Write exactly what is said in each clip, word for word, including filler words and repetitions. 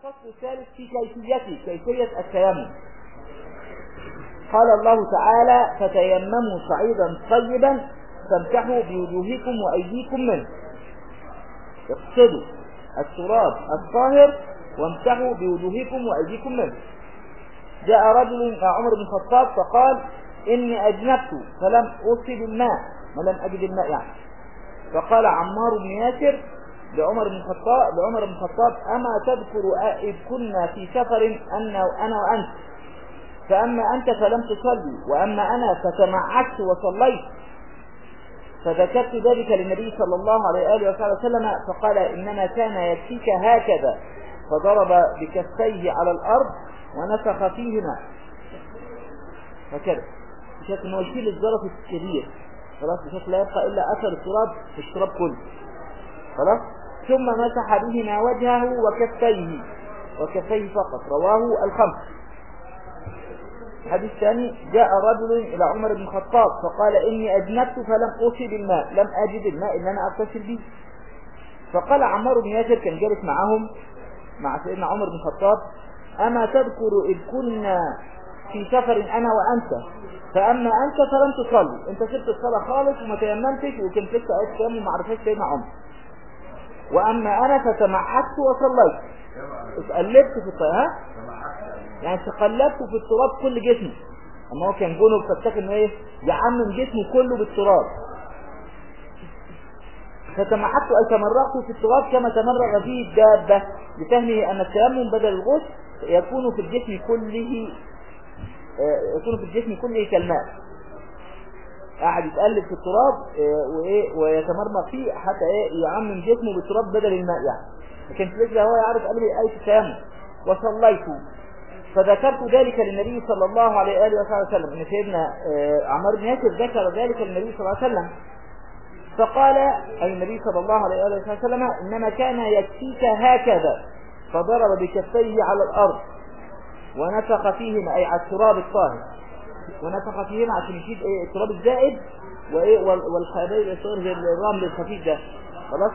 الفصل الثالث في كيفيته كيفية التيمم. قال الله تعالى: فتيمموا صعيدا طيبا فامسحوا بوجوهكم وأيديكم منه. اقصدوا التراب الطاهر وامسحوا بوجوهكم وأيديكم منه. جاء رجل إلى عمر بن الخطاب فقال: إني أجنبت فلم أصب الماء، ولم أجد الماء يعني. فقال عمار بن ياسر لعمر بن الخطاب لعمر بن الخطاب: أما تذكر إذ كنا في سفر أنا أنا وأنت، فأما أنت فلم تصلي وأما أنا فتمعكت وصليت. فذكرت ذلك للنبي صلى الله عليه وآله وسلم فقال: إنما كان يكفيك هكذا، فضرب بكفيه على الأرض ونفخ فيهما هكذا بشكل انه يشيل الزلط الكبير، خلاص، بشكل لا يبقى إلا أثر التراب في التراب كله، خلاص. ثم مسح بهما وجهه وكفيه وكفيه فقط. رواه الخمس. الحديث الثاني: جاء رجل إلى عمر بن الخطاب فقال: إني أجنبت فلم أصب الماء، لم أجد الماء إلا أنا أغتسل به. فقال عمار بن ياسر، كان جالس معهم مع سيدنا عمر بن الخطاب: أما تذكر إذ كنا في سفر أنا وأنت، فأما أنت فلم تصلي، أنت سبت الصلاة خالص وما تيممتش وكنت لسه قاعد تيمم وما عرفتش سيدنا عمر، وأما أنا فتمعكت وصليت. اتقلبت في الطيها، يعني تقلبت في التراب كل جسمه، أما هو كان جنوب فافتكر إنه إيه يعمم جسمه كله بالتراب. فتمعكت أي تمرقت في التراب كما تمرغ فيه الدابة، لفهمه أن التيمم بدل الغسل يكون في الجسم كله يكون في الجسم كله كالماء. قاعد يتقلب في التراب وايه ويتمرمغ فيه حتى ايه يعمم جسمه بالتراب بدل الماء يعني. لكن في الوجه هو يعرف قال لي آية التيمم. وصليت. فذكرت ذلك للنبي صلى الله عليه وآله وسلم، ان سيدنا عمار بن ياسر ذكر ذلك للنبي صلى الله عليه وسلم فقال أي النبي صلى الله عليه وآله وسلم: إنما كان يكفيك هكذا، فضرب بكفيه على الأرض ونفخ فيهما أي على التراب الطاهر، ونفخ فيهما عشان يشيل ايه التراب الزائد وايه والخبائث الصغير زي الرمل الخفيف ده، خلاص.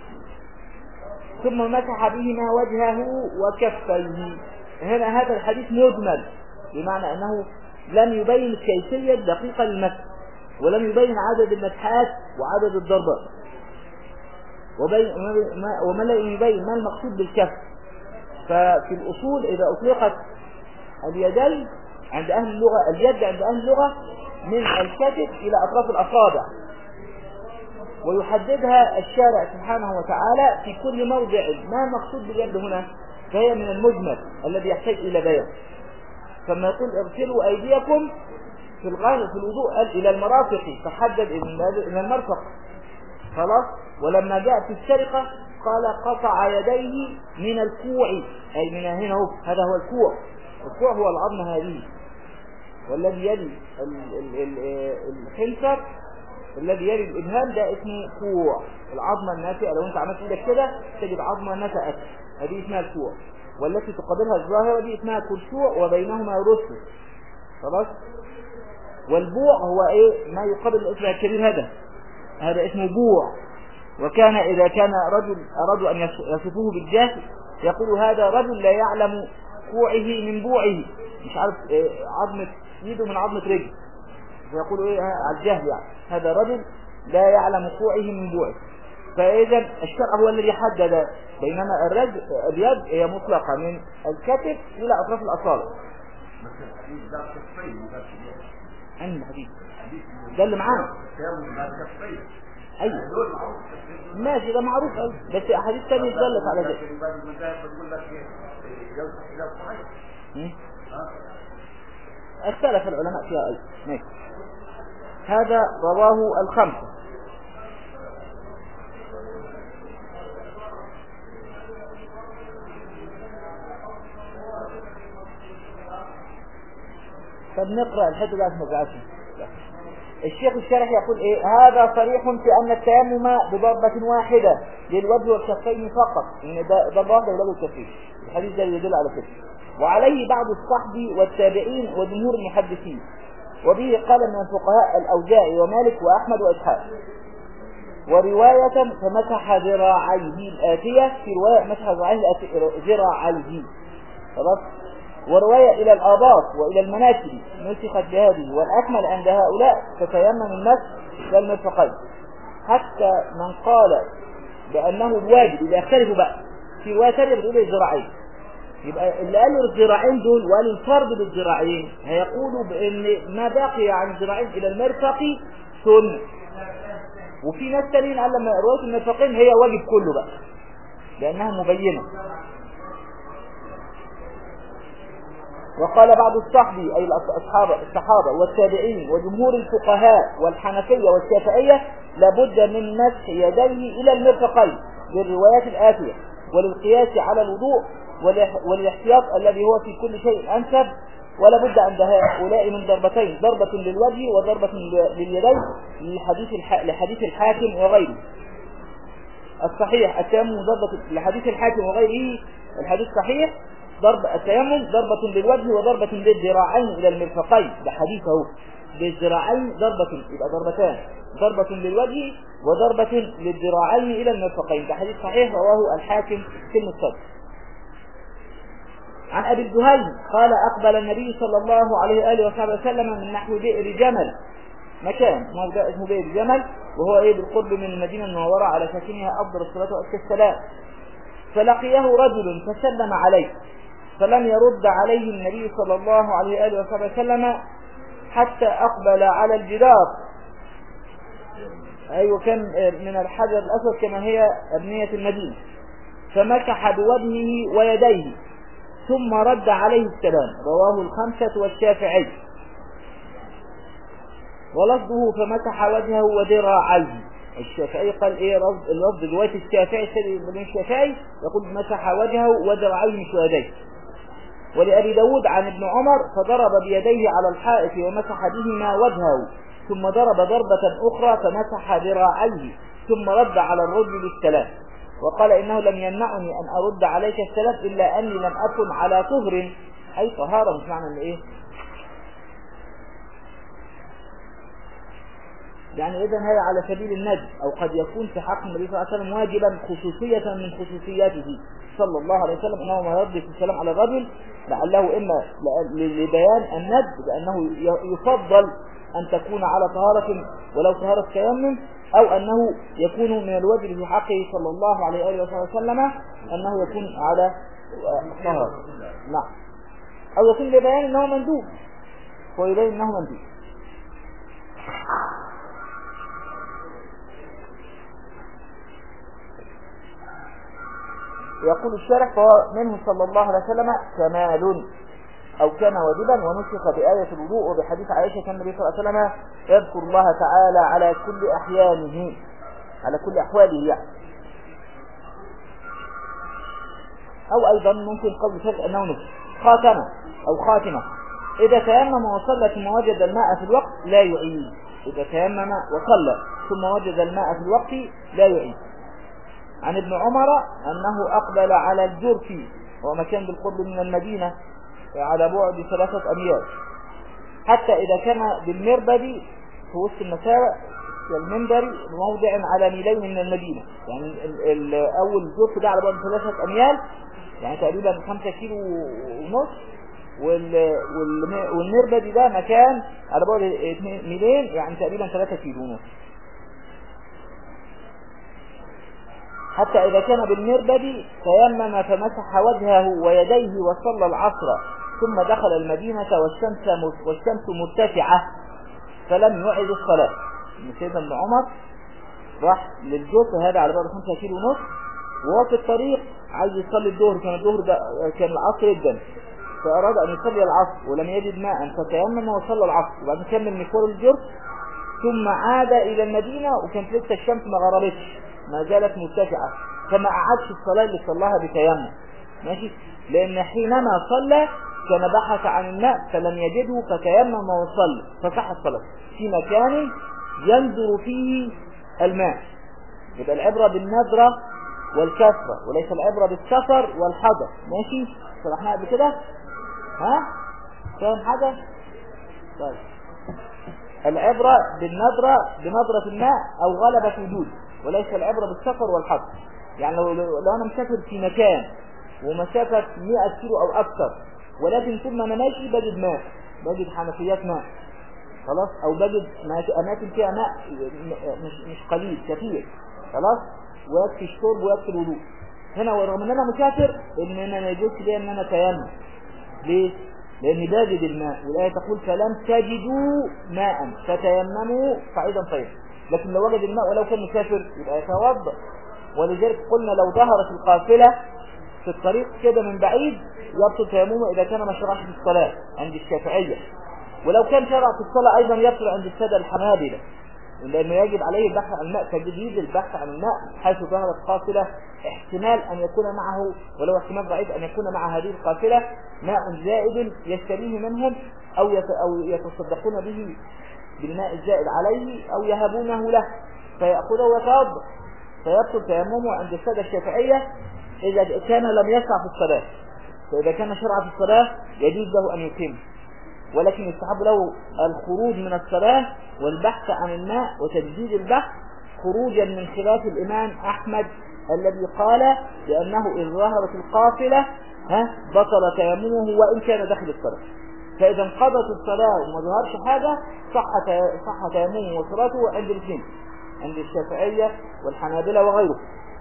ثم مسح بهما وجهه وكفيه. هنا هذا الحديث مجمل، بمعنى أنه لم يبين الكيفية الدقيقة للمسح، ولم يبين عدد المسحات وعدد الضربات، وما لا يبين ما المقصود بالكف. ففي الأصول إذا أطلقت اليدين عند أهل اللغة اليد عند أهل اللغة من الكتف إلى أطراف الأصابع، ويحددها الشارع سبحانه وتعالى في كل موضع ما المقصود باليد هنا، فهي من المجمل الذي يحتاج إلى بيان. فما يقول: اغسلوا أيديكم في الغسل في الوضوء قال إلى المرافق، فحدد إلى المرفق، خلاص. ولما جاء في السرقة قال: قطع يديه من الكوع، أي من هنا هو، هذا هو الكوع. الكوع هو العظمة هذه، والذي يلي الخنصر الذي يلي الإبهام ده اسمه كوع. العظمة الناتئة لو أنت عملت إيدك كده تجد عظمة نتأت، هذه اسمها الكوع. والتي تقابلها الظاهرة دي اسمها كلشوع وبينهما رسل، خلاص. والبوع هو ايه ما يقابل الإصبع الكبير، هذا هذا اسمه بوع. وكان إذا كان رجل أرادوا أن يصفوه بالجهل يقول: هذا رجل لا يعلم كوعه من بوعه، مش عارف إيه عظمة يده من عظمة رجل، فيقولوا ايه على الجهل يعني، هذا رجل لا يعلم كوعه من بوعه. فإذا الشرع هو الذي حدد، بينما الرجل اليد هي مطلقة من الكتف إلى أطراف الأصابع. عن الحديث ده اللي معانا، ايوه ماشي، ده معروف قوي، بس احاديث ثانيه دلت على ذلك. اختلف العلماء فيها ايضا. ماشي. هذا رواه الخمسه. طب نقرأ الحته ده اسمه جاسم. الشيخ الشارح يقول ايه: هذا صريح في ان التيمم بضربة واحدة للوجه والكفين فقط، ان ده ضربة واحدة للوجه والكفين، الحديث ده يدل على كده. وعليه بعض الصحب والتابعين وجمهور المحدثين، وبه قال من الفقهاء الأوزاعي ومالك وأحمد وإسحاق. ورواية فمسح ذراعيه الآتية، في رواية مسح ذراعيه ذراعيه خلاص. ورواية إلى الآباط وإلى المناكب نسخت بهذه، والأكمل عند هؤلاء تتيمم المسح للمرفقين، حتى من قال بأنه الواجب إذا اختلفوا بقى في رواية ثانية بتقول الذراعين. يبقى اللي قالوا الذراعين دول وقالوا الفرض بالذراعين هيقولوا بأن ما باقي عن الذراعين إلى المرفق سنة، وفي ناس تانيين قال لما رواية المرفقين هي واجب كله بقى لأنها مبينة. وقال بعض الصحبي أي الصحابة الصحابة والتابعين وجمهور الفقهاء والحنفية والشافعية لابد من مسح يديه إلى المرفقين بالروايات الآتية، وللقياس على الوضوء والاحتياط الذي هو في كل شيء أنسب، ولا بد عند هؤلاء من ضربتين، ضربة للوجه وضربة لليدين لحديث لحديث الحاكم وغيره. الصحيح التيمم ضربة لحديث الحاكم وغيره، الحديث صحيح ضرب التيمم ضربة للوجه وضربة للذراعين إلى المرفقين، ده حديثه للذراعين ضربة، يبقى ضربتان، ضربة للوجه وضربة للذراعين إلى المرفقين، ده حديث صحيح رواه الحاكم في المستدرك. عن أبي الجهيم قال أقبل النبي صلى الله عليه وآله وصحبه وسلم من نحو بئر جمل، مكان موضع اسمه بئر جمل وهو ايه بالقرب من المدينة المنورة على ساكنها أفضل الصلاة وأزكى السلام، فلقيه رجل فسلم عليه فلم يرد عليه النبي صلى الله عليه وآله وصحبه وسلم حتى أقبل على الجدار، أيوة كان من الحجر الأسود كما هي أبنية المدينة، فمسح بوجهه ويديه ثم رد عليه السلام، رواه الخمسة والشافعي. ولفظه فمسح وجهه وذراعيه، الشافعي قال ايه اللفظ رواية الشافعي الشافعي الشافعي يقول مسح وجهه وذراعيه مش يديه. ولأبي داود عن ابن عمر فضرب بيديه على الحائط ومسح بهما وجهه ثم ضرب ضربة أخرى فمسح ذراعيه ثم رد على الرجل السلام، وقال إنه لم يمنعني أن أرد عليك السلام إلا أني لم أكن على طهر، أي طهارة مش معنى إيه يعني إذن هذا على سبيل الندب، أو قد يكون في حق النبي صلى الله عليه وسلم واجبا خصوصية من خصوصياته صلى الله عليه وسلم، أنه ما يرد السلام على الرجل لعله إما لبيان الندب بأنه يفضل أن تكون على طهارة ولو طهارة تيمم، أو أنه يكون من الواجب في حقه صلى الله عليه وآله وسلم أنه يكون على طهارة، نعم، أو يكون لبيان أنه مندوب ويبين أنه مندوب. يقول الشارح فهو منه صلى الله عليه وسلم كمال أو كان واجبا، ونسخ بآية الوضوء وبحديث عائشة كان النبي صلى الله عليه وسلم يذكر الله تعالى على كل أحيانه على كل أحواله يعني. أو أيضا ممكن قبل شرط أنه نسخ خاتمة أو خاتمة، إذا تيمم وصلى ثم وجد الماء في الوقت لا يعيد، إذا تيمم وصلى ثم وجد الماء في الوقت لا يعيد. عن ابن عمر أنه أقبل على الجرف وهو مكان بالقرب من المدينة على بعد ثلاثة أميال، حتى إذا كان بالمربد في وسط المساوئ والمنبر موضع على ميلين من المدينة، يعني أول جرف ده على بعد ثلاثة أميال يعني تقريبا خمسة كيلو ونص، والمربد ده مكان على بعد ميلين يعني تقريبا ثلاثة كيلو ونص، حتى إذا كان بالمربد تيمم فمسح وجهه ويديه وصلى العصر ثم دخل المدينة والشمس والشمس مرتفعة فلم يعد الصلاة. سيدنا ابن عمر راح للجوف هذا على بعد خمسة كيلو ونص، وهو في الطريق عايز يصلي الظهر، كان الظهر ده كان العصر جدا، فأراد أن يصلي العصر ولم يجد ماء فتيمم وصلى العصر، وبعدين كمل مشوار الجوف ثم عاد إلى المدينة وكانت لسه الشمس ما غربتش ما زالت مرتفعة، فما أعادش الصلاة اللي صلاها بتيمم، ماشي، لأن حينما صلى كان بحث عن الماء فلم يجده فتيمم وصلى فصح الصلاة في مكان ينظر فيه الماء. يبقى العبرة بالنظرة والكثرة وليس العبرة بالسفر والحضر، ماشي، شرحناها قبل كده، ها فاهم حاجة؟ طيب العبرة بالنظرة بنظرة الماء أو غلبة وجود، وليس العبرة بالسفر والحق. يعني لو, لو أنا مسافر في مكان ومسافة مئة كيلو أو أكثر، ولكن طول ما أنا ماشي بجد ماء، بجد حنفيات ماء خلاص، أو بجد أماكن فيها ماء مش, مش قليل كثير خلاص، ويكفي الشرب ويكفي الوضوء. هنا ورغم أن أنا مسافر إن أنا ما يجوز لي أن أنا تيمم. ليه؟ لأن بجد الماء، والآية تقول فلم تجدوا ماء فتيمموا صعيدا طيبا. لكن لو وجد الماء ولو كان مسافر يبقى يتوضأ. ولذلك قلنا لو ظهرت القافلة في الطريق كده من بعيد يبطل تيممه إذا كان ما شرعش في الصلاة عند الشافعية، ولو كان شرع في الصلاة أيضا يبطل عند السادة الحنابلة، لأنه يجب عليه البحث عن الماء، تجديد البحث عن الماء حيث ظهرت قافلة احتمال أن يكون معه ولو احتمال ضعيف أن يكون مع هذه القافلة ماء زائد يشتريه منهم أو أو يتصدقون به بالماء الزائد عليه أو يهبونه له فيأخذه ويتوضأ، فيبطل تيممه عند السادة الشافعية إذا كان لم يشرع في الصلاة. فإذا كان شرع في الصلاة يجوز له أن يتم، ولكن يستحب له الخروج من الصلاة والبحث عن الماء وتجديد البحث، خروجا من خلاف الإمام أحمد الذي قال بأنه إذ ظهرت القافلة ها بطل تيممه وإن كان داخل الصلاة. فإذا انقضت الصلاة وما ظهرش حاجة صح صح تيممه وصلاته عند الاثنين، عند الشافعية والحنابلة وغيره.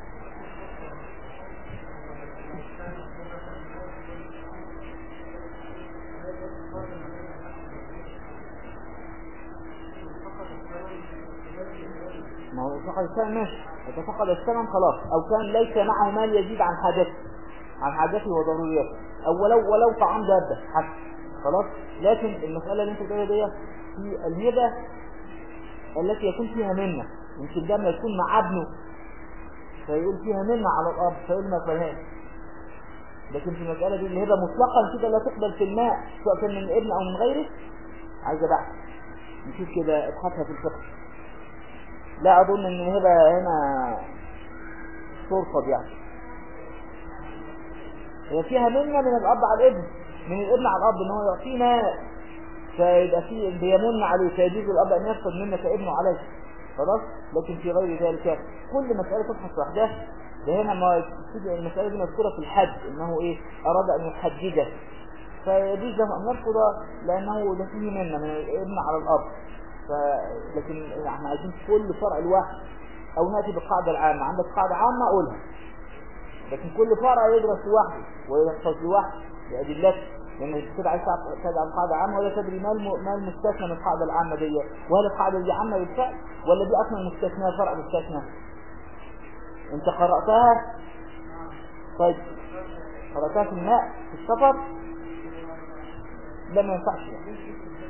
ما هو فقد الثمن ماشي، إذا فقد الثمن خلاص، أو كان ليس معه مال يزيد عن حاجته عن حاجته وضرورياته، أو ولو ولو طعام دابة حتى خلاص. لكن المسألة اللي انت بتقولها دي في الهبة التي يكون فيها منة، يمكن ده ما يكون مع ابنه فيقول فيها منة على الأرض فيقول ما فهمش. لكن في المسألة دي الهبة مطلقا كده لا تقبل في الماء سواء كان من ابن أو من غيره، عايزة بحث نشوف كده ابحثها في الفقه. لا أظن أن الهبة هنا ترفض، يعني هي فيها منة من الأب على الابن، من الابن على الأب إن هو يعطيه ماء فيبقى فيه بيمن عليه فيجوز الأب أن يفقد منة ابنه عليه خلاص. لكن في غير ذلك كل مسألة تبحث وحدها. ده هنا ما المسألة دي مذكورة في الحج إنه إيه أراد أن يحججه فيجوز له أن يرفض لأنه ده فيه منة من الابن على الأب. ف... لكن احنا عايزين كل فرع الواحد او ناتي بالقاعده العامه، عندك قاعده عامه اقولها، لكن كل فرع يدرس لوحده ويحفظ لوحده بادلته، لان كده عايز تدعي القاعده عامه ولا تدري ما ما المستثنى من القاعده العامه دي، وهل القاعده دي عامه بالفعل ولا دي اصلا مستثنى فرع مستثنى. انت قراتها طيب قراتها في الماء في السفر ده ما ينفعش يعني.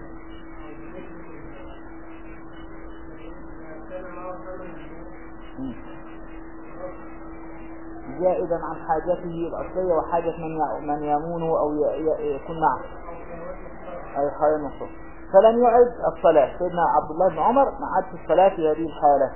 زائدا عن حاجته الأصلية وحاجة من من يمونه أو يكون معه أي خير نصف، فلن يعد الصلاة. سيدنا عبد الله بن عمر ما عادش الصلاة في هذه الحالة.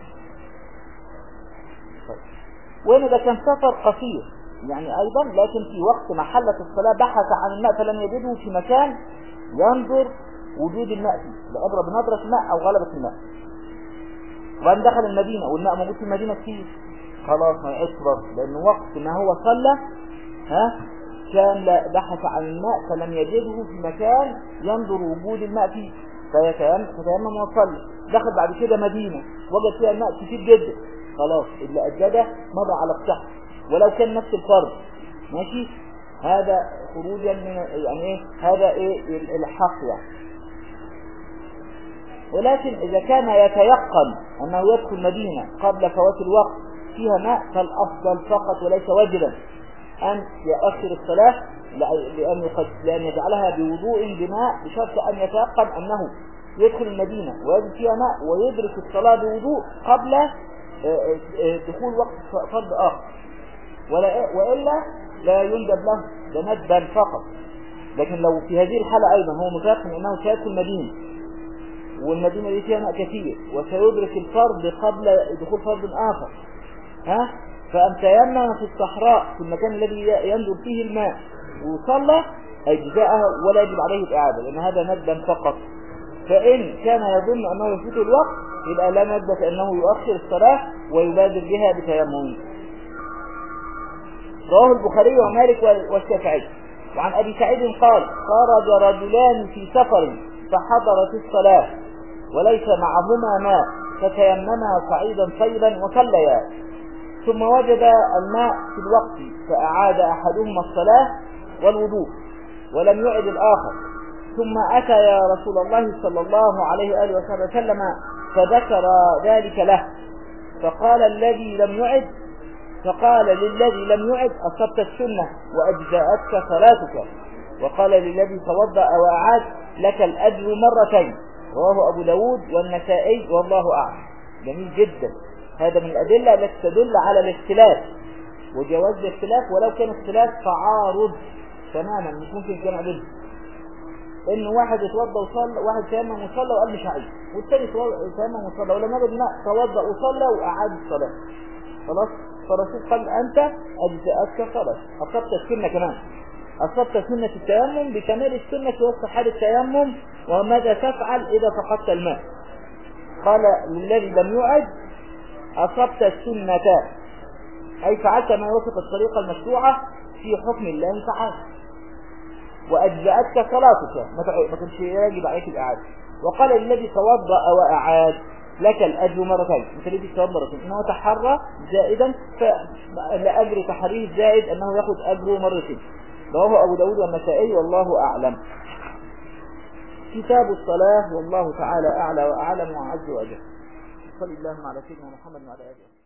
وإن ده كان سفر قصير يعني أيضا، لكن في وقت ما حلت الصلاة بحث عن الماء فلم يجده في مكان ينظر وجود الماء فيه، لعبرة بنظرة الماء أو غلبة الماء. وبعدين دخل المدينة والماء موجود في المدينة كتير خلاص ما يعيش برضه، لأن وقت ما هو صلى ها كان بحث عن الماء فلم يجده في مكان ينظر وجود الماء فيه فتيمم وصلى. دخل بعد كده مدينة وجد فيها الماء كتير جدا خلاص اللي أجده مضى على الصح ولو كان نفس الفرد ماشي. هذا خروجا من يعني ايه هذا ايه الحق يعني. ولكن إذا كان يتيقن أنه يدخل مدينة قبل فوات الوقت فيها ماء فالأفضل فقط وليس واجبا أن يؤخر الصلاة لأن, لأن يجعلها بوضوء بماء بشرط أن يتيقن أنه يدخل المدينة ويجد فيها ماء ويدرك الصلاة بوضوء قبل دخول وقت فرض آخر، وإلا لا يندب له ده ندبا فقط. لكن لو في هذه الحالة أيضا هو متيقن أنه سيدخل المدينة والمدينة دي فيها ماء كثير وسيدرك الفرض قبل دخول فرض آخر ها فأن تيمم في الصحراء في المكان الذي ينظر فيه الماء وصلى أجزاءه ولا يجب عليه الإعادة لأن هذا ندبا فقط. فإن كان يظن أنه يفوت الوقت يبقى لا نثبت أنه يؤخر الصلاة ويبادر بها بتيمم. رواه البخاري ومالك والشافعي. وعن أبي سعيد قال: خرج رجلان في سفر فحضرت الصلاة وليس معهما ماء فتيمما صعيدا طيبا وصليا، ثم وجد الماء في الوقت فأعاد أحدهما الصلاة والوضوء ولم يعد الآخر، ثم أتى يا رسول الله صلى الله عليه وآله وسلم فذكر ذلك له، فقال الذي لم يعد فقال للذي لم يعد: أصبت السنة وأجزأتك صلاتك. وقال للذي توضأ وأعاد: لك الأجر مرتين. رواه أبو داود والنسائي والله أعلم. جميل جدا. هذا من الأدلة التي تدل على الاختلاف وجواز الاختلاف، ولو كان اختلاف تعارض تماما مش ممكن كان عدل. إن واحد يتوضأ وصلى، واحد تيمم وصلى وقال مش هعيد، والثاني تيمم وصلى ولم يجد ماء توضأ وصلى وأعاد الصلاة. خلاص، فالرسول قال: أنت أجزأتك صلاة. أصبت السنة كمان، أصبت سنة التيمم بكمال السنة في وسط حال التيمم، وماذا تفعل إذا فقدت الماء؟ قال للذي لم يعد: أصبت السنة، أي فعلت ما يوافق الطريقة المشروعة في حكم الله تعالى، وأجزأتك صلاتك، ما كانش يجب عليك الإعادة. وقال للذي توضأ وأعاد: لك الأجر مرتين. انت ليه تتوضأ مرتين؟ انه تحرى زائدا، فلأجر تحريه زائد انه ياخذ أجره مرتين. رواه أبو داود والنسائي والله أعلم. كتاب الصلاة والله تعالى أعلى وأعلم وأعز وأجل. صلى الله على سيدنا محمد وعلى آله.